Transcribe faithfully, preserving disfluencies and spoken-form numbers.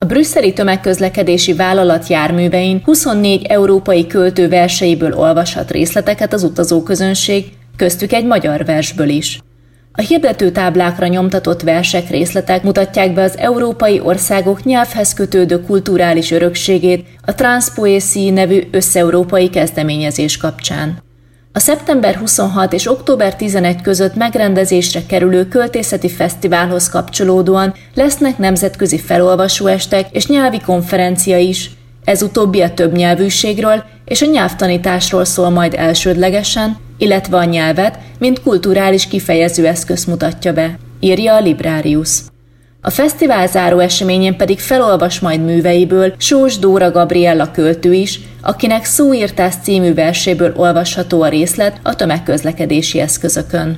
brüsszeli tömegközlekedési vállalat járművein huszonnégy európai költő verseiből olvashat részleteket az utazóközönség, köztük egy magyar versből is. A hirdetőtáblákra nyomtatott versek részletek mutatják be az európai országok nyelvhez kötődő kulturális örökségét a Transpoésie nevű összeurópai kezdeményezés kapcsán. A szeptember huszonhatodika és október tizenegy között megrendezésre kerülő költészeti fesztiválhoz kapcsolódóan lesznek nemzetközi felolvasóestek és nyelvi konferencia is. Ez utóbbi a többnyelvűségről és a nyelvtanításról szól majd elsődlegesen, illetve a nyelvet, mint kulturális kifejezőeszköz mutatja be, írja a Librarius. A fesztivál záró eseményén pedig felolvas majd műveiből Sós Dóra Gabriella költő is, akinek Szóírtás című verséből olvasható a részlet a tömegközlekedési eszközökön.